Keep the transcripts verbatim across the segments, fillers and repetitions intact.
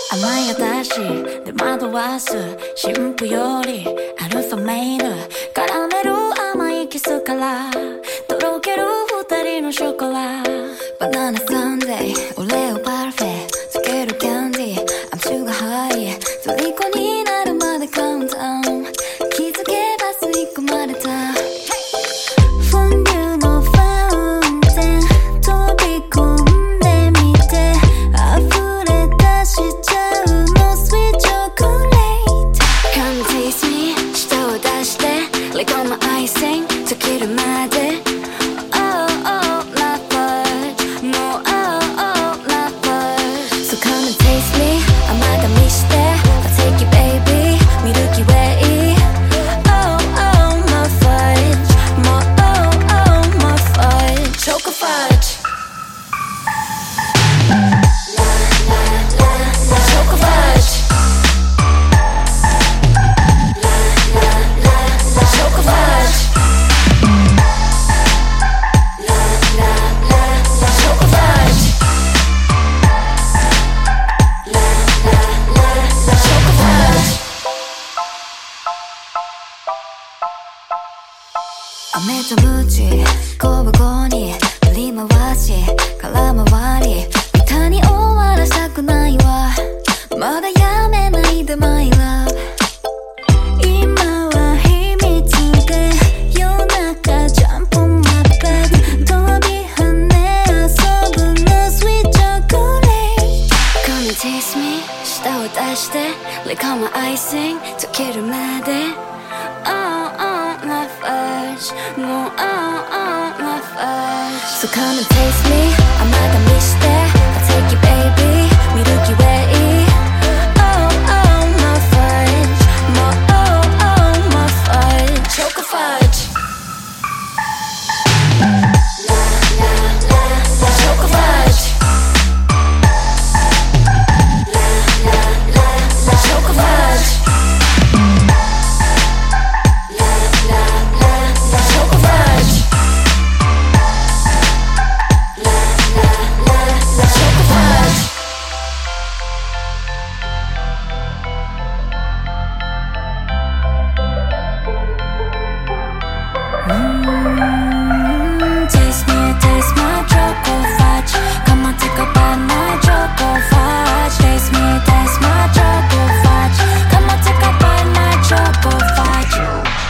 甘い私で惑わす新婦よりアルファメイル絡める甘いキスからとろける二人のショコラバナナサンデーオレオパルフェつけるキャンディーI'm sugar high虜になるまでカウントダウン気づけば吸い込まれたフォンデュのファウンテン飛び込んでみて溢れ出しちゃうの Sweet chocolate Come taste me 舌を出して Lick on my icing 溶けるまで Oh oh my fudge もう Oh oh my fudge So come and taste me 甘噛みして I'll take you baby Milky Way Oh oh my fudge もう Oh oh my fudge Choco fudge Choco fudge Choco fudge Choco fudge Choco fudge 飴とムチ交互に振り回し空回り歌に終わらしたくないわまだやめないで My love 今は秘密で夜中ジャンプマッベッド飛び跳ね遊ぶの Sweet chocolate Come and taste me 舌を出して Lick on my icing 溶けるまで Oh oh my fudge もう Oh oh my fudge So come and taste me 甘噛みして I'll take you baby Milky Way Oh oh my fudge もう Oh oh my fudge Choco fudge Choco fudge Choco fudge Choco fudge Choco fudge Mm, taste me, taste my choco fudge. Come on, take a bite, my choco fudge. Taste me, taste my choco fudge. Come on, take a bite, my choco fudge.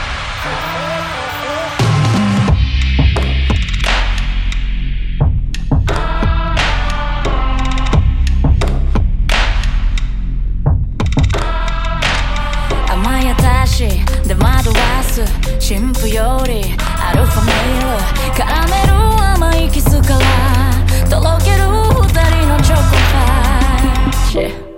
甘い私で惑わす新婦よりアルファメイル絡める甘いキスからとろける二人のチョコパイ